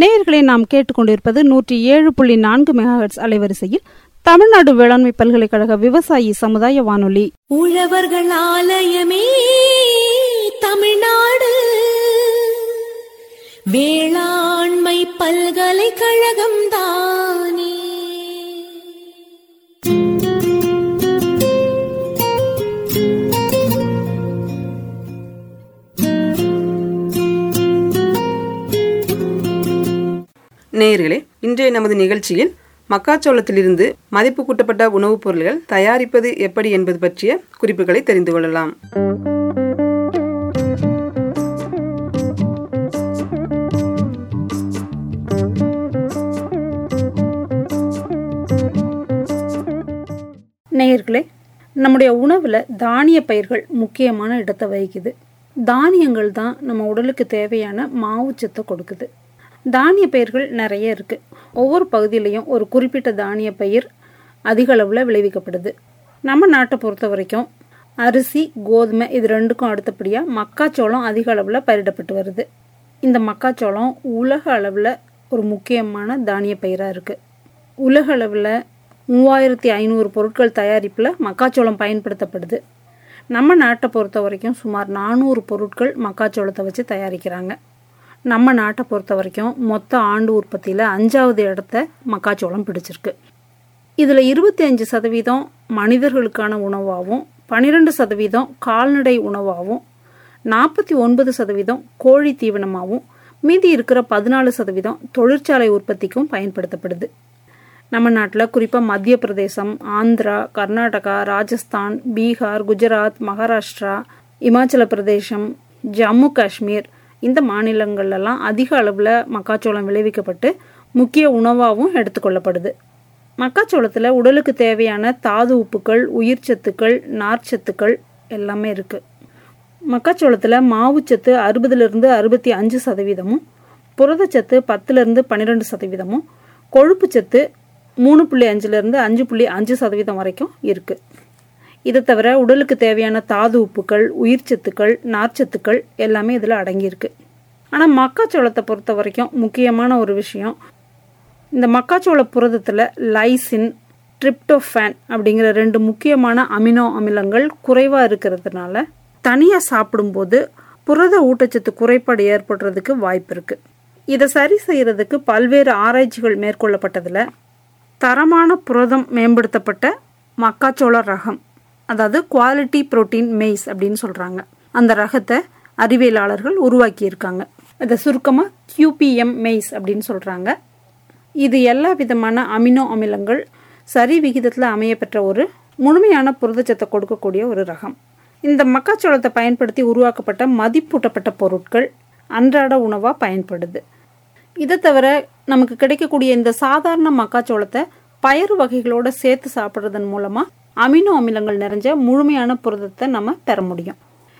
நேயர்களை நாம் கேட்டுக்கொண்டிருப்பது 107.4 மெகாஹெர்ட்ஸ் அலைவரிசையில் தமிழ்நாடு வேளாண்மை பல்கலைக்கழக விவசாயி சமுதாய வானொலி. உழவர்கள் ஆலயமே தமிழ்நாடு வேளாண்மை பல்கலைக்கழகம் தானே. நேயர்களே, இன்றைய நமது நிகழ்ச்சியில் மக்காச்சோளத்திலிருந்து மதிப்பு கூட்டப்பட்ட உணவுப் பொருட்கள் தயாரிப்பது எப்படி என்பது பற்றிய குறிப்புகளை தெரிந்து கொள்ளலாம். நேயர்களே, நம்முடைய உணவில் தானிய பயிர்கள் முக்கியமான இடத்தை வகிக்குது. தானியங்கள் தான் நம்ம உடலுக்கு தேவையான மாவுச்சத்தை கொடுக்குது. தானிய பயிர்கள் நிறைய இருக்குது. ஒவ்வொரு பகுதியிலையும் ஒரு குறிப்பிட்ட தானிய பயிர் அதிக அளவில் விளைவிக்கப்படுது. நம்ம நாட்டை பொறுத்த வரைக்கும் அரிசி, கோதுமை இது ரெண்டுக்கும் அடுத்தபடியாக மக்காச்சோளம் அதிக அளவில் பயிரிடப்பட்டு வருது. இந்த மக்காச்சோளம் உலக அளவில் ஒரு முக்கியமான தானிய பயிராக இருக்குது. உலக அளவில் 3500 பொருட்கள் தயாரிப்பில் மக்காச்சோளம் பயன்படுத்தப்படுது. நம்ம நாட்டை பொறுத்த வரைக்கும் சுமார் 400 பொருட்கள் மக்காச்சோளத்தை வச்சு தயாரிக்கிறாங்க. நம்ம நாட்டை பொறுத்த வரைக்கும் மொத்த ஆண்டு உற்பத்தியில் 5வது இடத்த மக்காச்சோளம் பிடிச்சிருக்கு. இதில் 25% மனிதர்களுக்கான உணவாகவும், 12% கால்நடை உணவாகவும், 49% கோழி தீவனமாகவும், மீதி இருக்கிற 14% தொழிற்சாலை உற்பத்திக்கும் பயன்படுத்தப்படுது. நம்ம நாட்டில் குறிப்பாக மத்திய பிரதேசம், ஆந்திரா, கர்நாடகா, ராஜஸ்தான், பீகார், குஜராத், மகாராஷ்டிரா, இமாச்சல பிரதேசம், ஜம்மு காஷ்மீர் இந்த மாநிலங்கள்லாம் அதிக அளவில் மக்காச்சோளம் விளைவிக்கப்பட்டு முக்கிய உணவாகவும் எடுத்துக்கொள்ளப்படுது. மக்காச்சோளத்தில் உடலுக்கு தேவையான தாது உப்புக்கள், உயிர் சத்துக்கள், நார்ச்சத்துக்கள் எல்லாமே இருக்குது. மக்காச்சோளத்தில் மாவுச்சத்து 60-65%, புரதச்சத்து 10-12%, கொழுப்புச்சத்து 3.5-5.5% வரைக்கும் இருக்குது. இதை தவிர உடலுக்கு தேவையான தாது உப்புக்கள், உயிர் சத்துக்கள், நார்ச்சத்துக்கள் எல்லாமே இதில் அடங்கியிருக்கு. ஆனால் மக்காச்சோளத்தை பொறுத்த வரைக்கும் முக்கியமான ஒரு விஷயம், இந்த மக்காச்சோள புரதத்தில் லைசின், ட்ரிப்டோஃபேன் அப்படிங்கிற 2 முக்கியமான அமினோ அமிலங்கள் குறைவாக இருக்கிறதுனால தனியாக சாப்பிடும்போது புரத ஊட்டச்சத்து குறைபாடு ஏற்படுறதுக்கு வாய்ப்பு இருக்குது. இதை சரி செய்கிறதுக்கு பல்வேறு ஆராய்ச்சிகள் மேற்கொள்ளப்பட்டதில் தரமான புரதம் மேம்படுத்தப்பட்ட மக்காச்சோள ரகம், அதாவது குவாலிட்டி புரோட்டீன் மெய்ஸ் அப்படின்னு சொல்கிறாங்க, அந்த ரகத்தை அறிவியலாளர்கள் உருவாக்கியிருக்காங்க. அதை சுருக்கமாக QPM மெய்ஸ் அப்படின்னு சொல்கிறாங்க. இது எல்லா விதமான அமினோ அமிலங்கள் சரி விகிதத்தில் அமையப்பெற்ற ஒரு முழுமையான புரதச்சத்தை கொடுக்கக்கூடிய ஒரு ரகம். இந்த மக்காச்சோளத்தை பயன்படுத்தி உருவாக்கப்பட்ட மதிப்பூட்டப்பட்ட பொருட்கள் அன்றாட உணவாக பயன்படுது. இதை தவிர நமக்கு கிடைக்கக்கூடிய இந்த சாதாரண மக்காச்சோளத்தை பயறு வகைகளோடு சேர்த்து சாப்பிட்றதன் மூலமாக அமினோ அமிலங்கள் நிறைஞ்ச முழுமையான புரதத்தை நம்ம பெற முடியும்.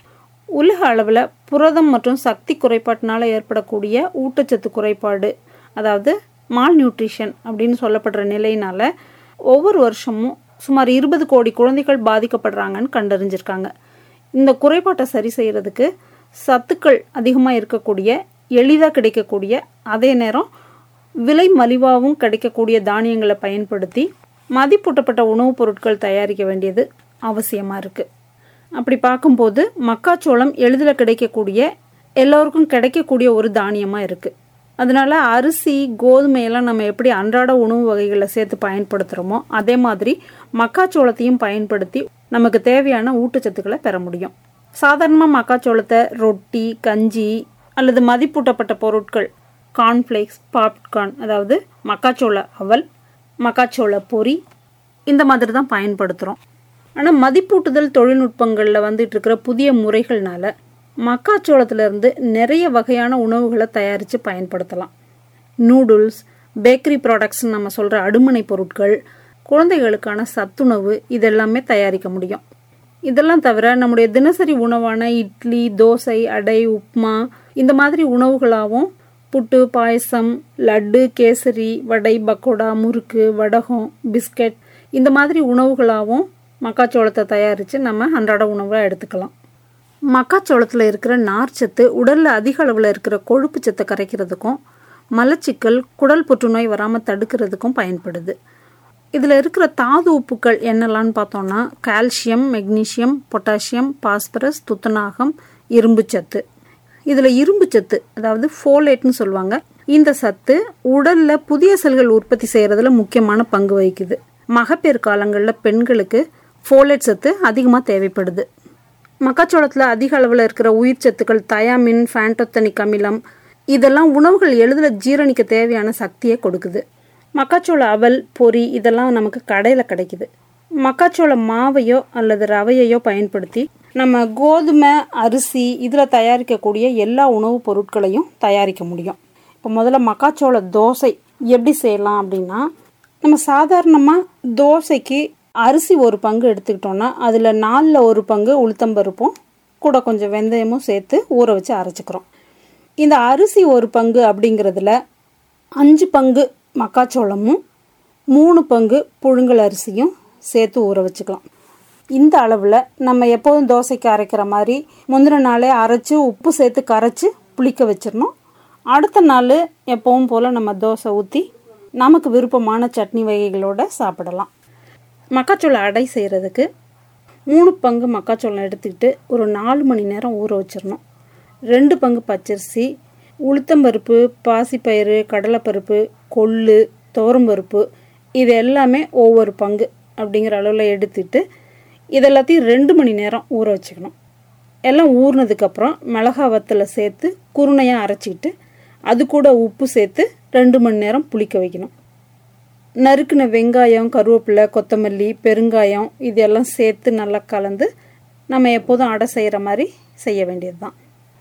உலக அளவில் புரதம் மற்றும் சக்தி குறைபாட்டினால் ஏற்படக்கூடிய ஊட்டச்சத்து குறைபாடு, அதாவது மால் நியூட்ரிஷன் அப்படின்னு சொல்லப்படுற நிலையினால் ஒவ்வொரு வருஷமும் சுமார் 20 கோடி குழந்தைகள் பாதிக்கப்படுறாங்கன்னு கண்டறிஞ்சிருக்காங்க. இந்த குறைபாட்டை சரி செய்கிறதுக்கு சத்துக்கள் அதிகமாக இருக்கக்கூடிய, எளிதாக கிடைக்கக்கூடிய, அதே நேரம் விலை மலிவாகவும் கிடைக்கக்கூடிய தானியங்களை பயன்படுத்தி மதிப்பூட்டப்பட்ட உணவுப் பொருட்கள் தயாரிக்க வேண்டியது அவசியமாக இருக்குது. அப்படி பார்க்கும்போது மக்காச்சோளம் எளிதில் கிடைக்கக்கூடிய, எல்லோருக்கும் கிடைக்கக்கூடிய ஒரு தானியமாக இருக்குது. அதனால் அரிசி, கோதுமையெல்லாம் நம்ம எப்படி அன்றாட உணவு வகைகளில் சேர்த்து பயன்படுத்துகிறோமோ அதே மாதிரி மக்காச்சோளத்தையும் பயன்படுத்தி நமக்கு தேவையான ஊட்டச்சத்துக்களை பெற முடியும். சாதாரணமாக மக்காச்சோளத்தை ரொட்டி, கஞ்சி அல்லது மதிப்பூட்டப்பட்ட பொருட்கள் கார்ன்ஃப்ளேக்ஸ், பாப்கார்ன், அதாவது மக்காச்சோள அவல், மக்காச்சோள பொரி இந்த மாதிரி தான் பயன்படுத்துகிறோம். ஆனால் மதிப்பூட்டுதல் தொழில்நுட்பங்களில் வந்துட்டு இருக்கிற புதிய முறைகள்னால மக்காச்சோளத்திலேருந்து நிறைய வகையான உணவுகளை தயாரித்து பயன்படுத்தலாம். நூடுல்ஸ், பேக்கரி ப்ராடக்ட்ஸ்ன்னு நம்ம சொல்கிற அடுமனை பொருட்கள், குழந்தைகளுக்கான சத்துணவு இதெல்லாமே தயாரிக்க முடியும். இதெல்லாம் தவிர நம்முடைய தினசரி உணவான இட்லி, தோசை, அடை, உப்மா இந்த மாதிரி உணவுகளாகவும் புட்டு, பாயசம், லட்டு, கேசரி, வடை, பக்கோடா, முறுக்கு, வடகம், பிஸ்கட் இந்த மாதிரி உணவுகளாகவும் மக்காச்சோளத்தை தயாரித்து நம்ம அன்றாட உணவாக எடுத்துக்கலாம். மக்காச்சோளத்தில் இருக்கிற நார்ச்சத்து உடலில் அதிக அளவில் இருக்கிற கொழுப்பு சத்தை கரைக்கிறதுக்கும் மலச்சிக்கல், குடல் புற்றுநோய் வராமல் தடுக்கிறதுக்கும் பயன்படுது. இதில் இருக்கிற தாது உப்புக்கள் என்னெல்லாம்னு பார்த்தோம்னா கால்சியம், மெக்னீசியம், பொட்டாசியம், பாஸ்பரஸ், துத்தநாகம், இரும்பு சத்து. இதில் இரும்பு சத்து அதாவது ஃபோலேட்னு சொல்லுவாங்க. இந்த சத்து உடலில் புதிய செல்கள் உற்பத்தி செய்கிறதுல முக்கியமான பங்கு வகிக்குது. மகப்பேறு காலங்களில் பெண்களுக்கு ஃபோலேட் சத்து அதிகமாக தேவைப்படுது. மக்காச்சோளத்தில் அதிக அளவில் இருக்கிற உயிர் சத்துக்கள் தயாமின், ஃபேண்டோத்தனிக் அமிலம் இதெல்லாம் உணவுகள் எளிதில் ஜீரணிக்க தேவையான சக்தியை கொடுக்குது. மக்காச்சோள அவல், பொரி இதெல்லாம் நமக்கு கடையில் கிடைக்குது. மக்காச்சோள மாவையோ அல்லது ரவையையோ பயன்படுத்தி நம்ம கோதுமை, அரிசி இதில் தயாரிக்கக்கூடிய எல்லா உணவுப் பொருட்களையும் தயாரிக்க முடியும். இப்போ முதல்ல மக்காச்சோள தோசை எப்படி செய்யலாம் அப்படின்னா, நம்ம சாதாரணமாக தோசைக்கு அரிசி ஒரு பங்கு எடுத்துக்கிட்டோன்னா அதில் 4/1 பங்கு உளுத்தம்பருப்பும் கூட கொஞ்சம் வெந்தயமும் சேர்த்து ஊற வச்சு அரைச்சிக்கிறோம். இந்த அரிசி ஒரு பங்கு அப்படிங்கிறதுல 5 பங்கு மக்காச்சோளமும் 3 பங்கு புழுங்கல் அரிசியும் சேர்த்து ஊற வச்சுக்கலாம். இந்த அளவில் நம்ம எப்போதும் தோசைக்கு அரைக்கிற மாதிரி முந்தின நாளே அரைச்சி உப்பு சேர்த்து கரைச்சி புளிக்க வச்சிடணும். அடுத்த நாள் எப்பவும் போல் நம்ம தோசை ஊற்றி நமக்கு விருப்பமான சட்னி வகைகளோடு சாப்பிடலாம். மக்காச்சோள அடை செய்கிறதுக்கு 3 பங்கு மக்காச்சோளம் எடுத்துக்கிட்டு ஒரு 4 மணி நேரம் ஊற வச்சிடணும். 2 பங்கு பச்சரிசி, உளுத்தம்பருப்பு, பாசிப்பயிறு, கடலைப்பருப்பு, கொள்ளு, துவரம்பருப்பு இது எல்லாமே ஒவ்வொரு பங்கு அப்படிங்கிற அளவில் எடுத்துட்டு இதெல்லாத்தையும் 2 மணி நேரம் ஊற வச்சுக்கணும். எல்லாம் ஊறினதுக்கப்புறம் மிளகா வத்தலை சேர்த்து குருணையாக அரைச்சிக்கிட்டு அது கூட உப்பு சேர்த்து 2 மணி நேரம் புளிக்க வைக்கணும். நறுக்கின வெங்காயம், கருவேப்பிலை, கொத்தமல்லி, பெருங்காயம் இதெல்லாம் சேர்த்து நல்லா கலந்து நம்ம எப்போதும் அடை செய்கிற மாதிரி செய்ய வேண்டியது தான்.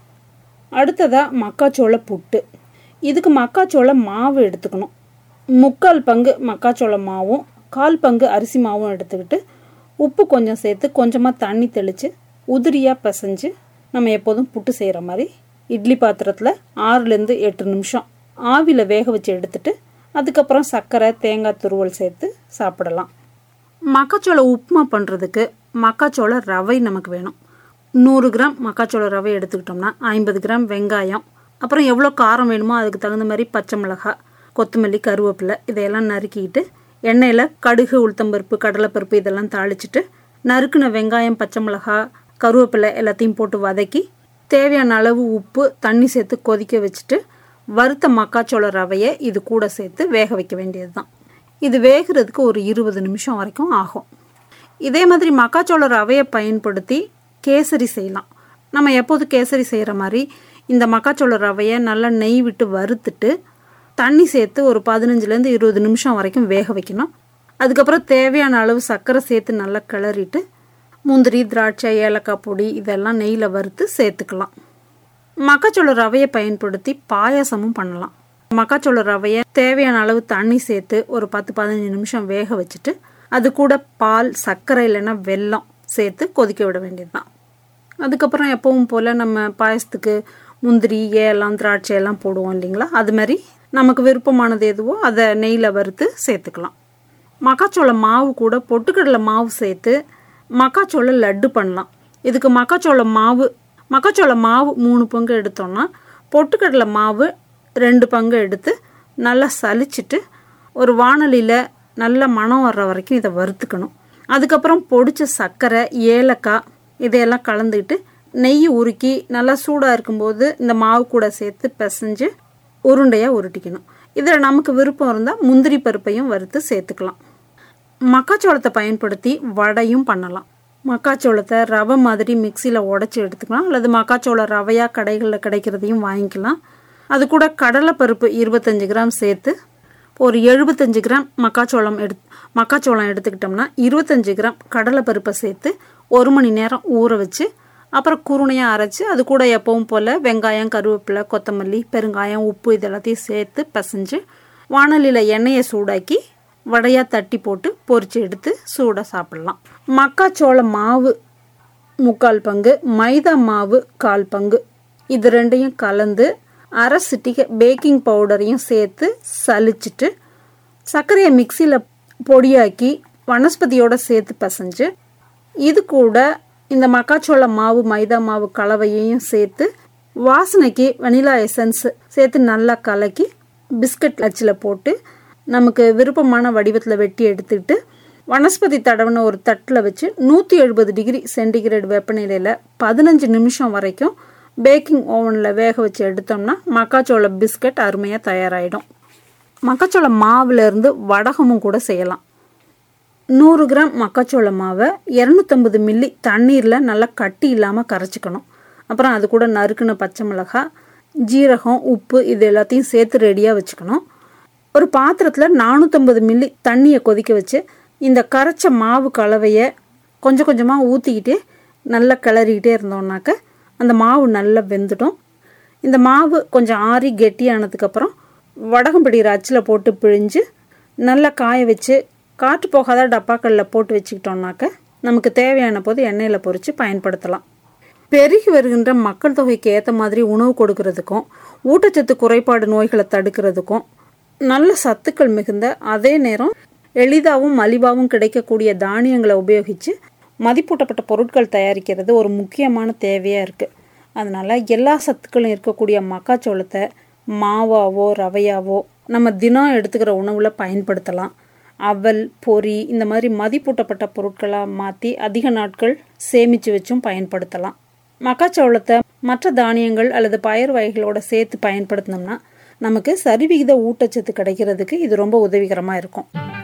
அடுத்ததாக மக்காச்சோள புட்டு. இதுக்கு மக்காச்சோள மாவு எடுத்துக்கணும். 3/4 பங்கு மக்காச்சோள மாவும் 1/4 பங்கு அரிசி மாவும் எடுத்துக்கிட்டு உப்பு கொஞ்சம் சேர்த்து கொஞ்சமாக தண்ணி தெளித்து உதிரியாக பிசைஞ்சு நம்ம எப்போதும் புட்டு செய்கிற மாதிரி இட்லி பாத்திரத்தில் 6லேருந்து 8 நிமிஷம் ஆவியில் வேக வச்சு எடுத்துட்டு அதுக்கப்புறம் சர்க்கரை, தேங்காய் துருவல் சேர்த்து சாப்பிடலாம். மக்காச்சோள உப்புமா பண்ணுறதுக்கு மக்காச்சோள ரவை நமக்கு வேணும். 100 கிராம் மக்காச்சோள ரவை எடுத்துக்கிட்டோம்னா 50 கிராம் வெங்காயம், அப்புறம் எவ்வளோ காரம் வேணுமோ அதுக்கு தகுந்த மாதிரி பச்சை மிளகாய், கொத்தமல்லி, கருவேப்பிலை இதையெல்லாம் நறுக்கிட்டு எண்ணெயில் கடுகு, உளுத்தம்பருப்பு, கடலைப்பருப்பு இதெல்லாம் தாளிச்சிட்டு நறுக்குன வெங்காயம், பச்சை மிளகாய், கருவேப்பிலை எல்லாத்தையும் போட்டு வதக்கி தேவையான அளவு உப்பு, தண்ணி சேர்த்து கொதிக்க வச்சுட்டு வறுத்த மக்காச்சோள ரவையை இது கூட சேர்த்து வேக வைக்க வேண்டியது தான். இது வேகிறதுக்கு ஒரு 20 நிமிஷம் வரைக்கும் ஆகும். இதே மாதிரி மக்காச்சோள ரவையை பயன்படுத்தி கேசரி செய்யலாம். நம்ம எப்போது கேசரி செய்கிற மாதிரி இந்த மக்காச்சோள ரவையை நல்லா நெய் விட்டு வறுத்துட்டு தண்ணி சேர்த்து ஒரு 15லேருந்து 20 நிமிஷம் வரைக்கும் வேக வைக்கணும். அதுக்கப்புறம் தேவையான அளவு சர்க்கரை சேர்த்து நல்லா கிளறிட்டு முந்திரி, திராட்சை, ஏலக்காய் பொடி இதெல்லாம் நெய்யில் வறுத்து சேர்த்துக்கலாம். மக்காச்சோள ரவையை பயன்படுத்தி பாயாசமும் பண்ணலாம். மக்காச்சோள ரவையை தேவையான அளவு தண்ணி சேர்த்து ஒரு 10-15 நிமிஷம் வேக வச்சுட்டு அது கூட பால், சர்க்கரை இல்லைன்னா வெல்லம் சேர்த்து கொதிக்க விட வேண்டியது தான். அதுக்கப்புறம் எப்பவும் போல் நம்ம பாயசத்துக்கு முந்திரி, ஏலம், திராட்சை எல்லாம் போடுவோம் இல்லைங்களா, அது மாதிரி நமக்கு விருப்பமானது எதுவோ அதை நெய்யில் வறுத்து சேர்த்துக்கலாம். மக்காச்சோள மாவு கூட பொட்டுக்கடலை மாவு சேர்த்து மக்காச்சோள லட்டு பண்ணலாம். இதுக்கு மக்காச்சோள மாவு 3 பங்கு எடுத்தோம்னா பொட்டுக்கடலை மாவு 2 பங்கு எடுத்து நல்லா சலிச்சிட்டு ஒரு வாணலியில் நல்ல மணம் வர்ற வரைக்கும் இதை வறுத்துக்கணும். அதுக்கப்புறம் பொடிச்ச சர்க்கரை, ஏலக்காய் இதையெல்லாம் கலந்துக்கிட்டு நெய் உருக்கி நல்லா சூடாக இருக்கும்போது இந்த மாவு கூட சேர்த்து பிசைஞ்சு உருண்டையாக உருட்டிக்கணும். இதில் நமக்கு விருப்பம் இருந்தால் முந்திரி பருப்பையும் வறுத்து சேர்த்துக்கலாம். மக்காச்சோளத்தை பயன்படுத்தி வடையும் பண்ணலாம். மக்காச்சோளத்தை ரவை மாதிரி மிக்சியில் உடச்சி எடுத்துக்கலாம், அல்லது மக்காச்சோள ரவையாக கடைகளில் கிடைக்கிறதையும் வாங்கிக்கலாம். அது கூட கடலைப்பருப்பு 25 கிராம் சேர்த்து ஒரு 75 கிராம் மக்காச்சோளம் எடுத்துக்கிட்டோம்னா 25 கிராம் கடலைப்பருப்பை சேர்த்து 1 மணி நேரம் ஊற வச்சு அப்புறம் குருணையாக அரைச்சி அது கூட எப்பவும் போல் வெங்காயம், கருவேப்பிலை, கொத்தமல்லி, பெருங்காயம், உப்பு இதெல்லாத்தையும் சேர்த்து பிசைஞ்சு வாணலியில் எண்ணெயை சூடாக்கி வடையாக தட்டி போட்டு பொரித்து எடுத்து சூடாக சாப்பிடலாம். மக்காச்சோள மாவு 3/4 பங்கு, மைதா மாவு 1/4 பங்கு இது ரெண்டையும் கலந்து அரை சிட்டிகை பேக்கிங் பவுடரையும் சேர்த்து சலிச்சிட்டு சர்க்கரையை மிக்சியில் பொடியாக்கி வனஸ்பதியோடு சேர்த்து பிசைஞ்சு இது கூட இந்த மக்காச்சோள மாவு, மைதா மாவு கலவையையும் சேர்த்து வாசனைக்கு வெனிலா எசன்ஸ் சேர்த்து நல்லா கலக்கி பிஸ்கட் அச்சில் போட்டு நமக்கு விருப்பமான வடிவத்தில் வெட்டி எடுத்துக்கிட்டு வனஸ்பதி தடவின ஒரு தட்டில் வச்சு 170 டிகிரி சென்டிகிரேட் வெப்பநிலையில் 15 நிமிஷம் வரைக்கும் பேக்கிங் ஓவனில் வேக வச்சு எடுத்தோம்னா மக்காச்சோள பிஸ்கட் அருமையாக தயாராகிடும். மக்காச்சோள மாவுலேருந்து வடகமும் கூட செய்யலாம். 100 கிராம் மக்காச்சோள மாவை 250 மில்லி தண்ணீரில் நல்லா கட்டி இல்லாமல் கரைச்சிக்கணும். அப்புறம் அது கூட நறுக்குன பச்சை மிளகாய், ஜீரகம், உப்பு இது எல்லாத்தையும் சேர்த்து ரெடியாக வச்சுக்கணும். ஒரு பாத்திரத்தில் 450 மில்லி தண்ணியை கொதிக்க வச்சு இந்த கரைச்ச மாவு கலவையை கொஞ்சம் கொஞ்சமாக ஊற்றிக்கிட்டே நல்லா கிளறிக்கிட்டே இருந்தோம்னாக்க அந்த மாவு நல்லா வெந்துடும். இந்த மாவு கொஞ்சம் ஆறி கெட்டியானதுக்கப்புறம் வடகம் பிடிக்கிற அச்சில் போட்டு பிழிஞ்சு நல்லா காய வச்சு காற்று போகாத டப்பாக்களில் போட்டு வச்சுக்கிட்டோம்னாக்க நமக்கு தேவையான போது எண்ணெயில் பொரித்து பயன்படுத்தலாம். பெருகி வருகின்ற மக்கள் தொகைக்கு ஏற்ற மாதிரி உணவு கொடுக்கறதுக்கும் ஊட்டச்சத்து குறைபாடு நோய்களை தடுக்கிறதுக்கும் நல்ல சத்துக்கள் மிகுந்த அதே நேரம் எளிதாகவும் மலிவாகவும் கிடைக்கக்கூடிய தானியங்களை உபயோகித்து மதிப்பூட்டப்பட்ட பொருட்கள் தயாரிக்கிறது ஒரு முக்கியமான தேவையாக இருக்குது. அதனால் எல்லா சத்துக்களும் இருக்கக்கூடிய மக்காச்சோளத்தை மாவாவோ ரவையாவோ நம்ம தினம் எடுத்துக்கிற உணவில் பயன்படுத்தலாம். அவல், பொரி இந்த மாதிரி மதிப்பூட்டப்பட்ட பொருட்களாக மாற்றி அதிக நாட்கள் சேமித்து வச்சும் பயன்படுத்தலாம். மக்காச்சோளத்தை மற்ற தானியங்கள் அல்லது பயிர் வகைகளோட சேர்த்து பயன்படுத்தினோம்னா நமக்கு சரிவிகித ஊட்டச்சத்து கிடைக்கிறதுக்கு இது ரொம்ப உதவிகரமாக இருக்கும்.